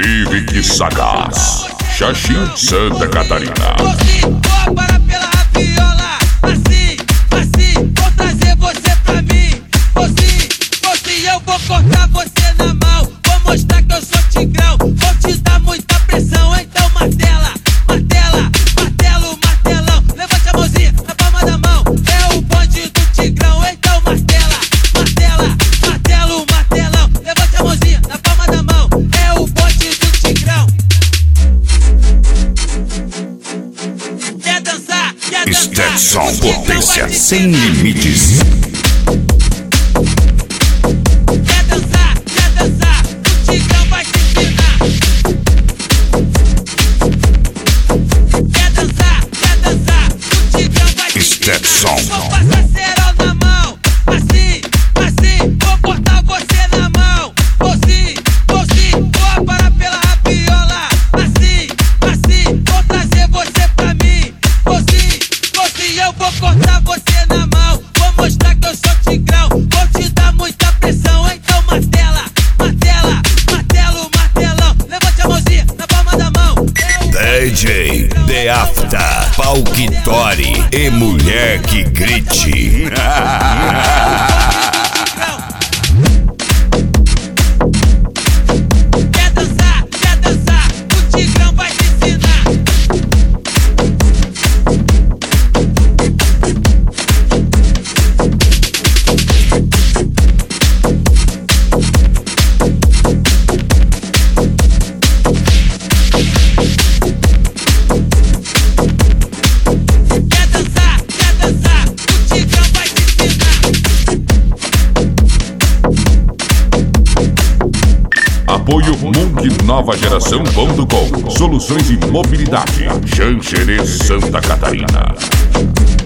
Civic Sagaz, Xaxim, Santa Catarina. Para pela rapiola, assim, vou trazer você pra mim. Eu vou cortar você na mão, vou mostrar que eu sou tigrão. Vou te dar muita pressão, então martela, martelão. Levante a mãozinha na palma da mão, é o bonde do tigrão. Então martela, martelão. Levante a mãozinha na palma da mão, é o bonde do tigrão. Quer dançar? Stetson, potência sem limites. Quer dançar? O tigrão vai te ensinar. Quer dançar? O tigrão vai te Stetson. ensinar. Vou passar cerol na mão, assim, vou cortar você na mão. Vou parar pela rapiola, assim, vou trazer você pra mim. Eu vou cortar você na mão, vou mostrar que eu sou tigrão. Vou te dar muita pressão, então martela, martelão. Levante a mãozinha na palma da mão. DJ The After, Palquitori e mulher que grite. Quer dançar? O tigrão vai te ensinar. Quer dançar? O tigrão vai te ensinar. Apoio Mung Nova Geração.com. Soluções em mobilidade. Xanxerê, Santa Catarina.